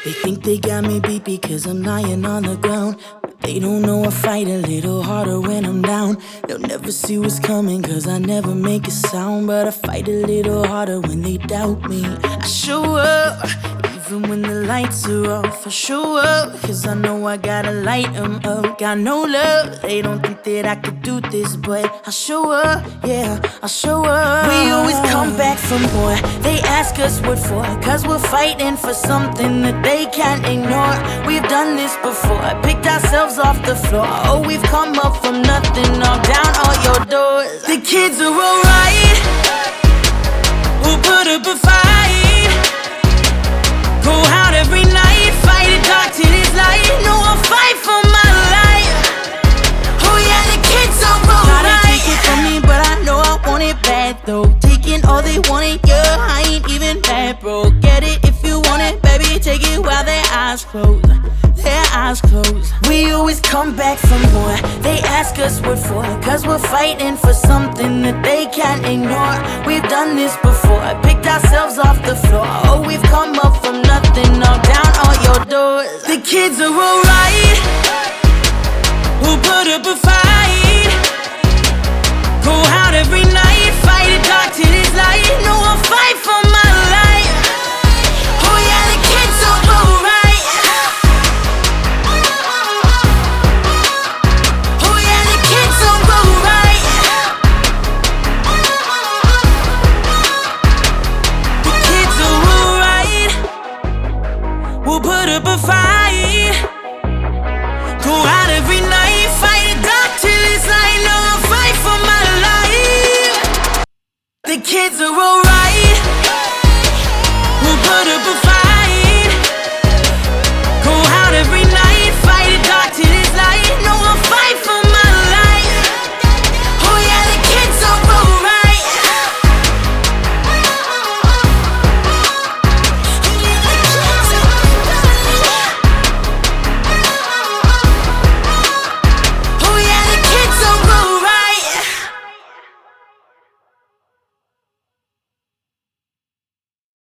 They think they got me beat because I'm lying on the ground, but they don't know I fight a little harder when I'm down. They'll never see what's coming cause I never make a sound, but I fight a little harder when they doubt me. I show up even when the lights are off. I show up cause I know I gotta light them up. Got no love, they don't think that I could do this, but I show up, yeah, I show up. We always come back for more. They ask us what for, cause we're fighting for something that they can't ignore. We've done this before, picked ourselves off the floor. Oh, we've come up from nothing, knocked down all your doors. The kids are alright, we'll put up a fight. Go out every night, fight it dark till it's light. No, I'll fight for my life. Oh yeah, the kids are alright. Try to take it from me, but I know I want it bad though. Taking all they wanted, yeah, I ain't even bad, bro. Get it if you want it, baby, take it while their eyes closed. Their eyes closed. We always come back for more. They ask us what for, cause we're fighting for something that they can't ignore. We've done this before, picked ourselves off the floor. Oh, we've come up from nothing, knocked down all your doors. The kids are alright, we'll put up a fight. Go out every night, fight it dark till it's light. No, I'll fight for my life. Oh yeah, the kids are alright. We'll put up a fight. Go out every night, fight it dark till it's light. No, I'll fight for my life. The kids are alright.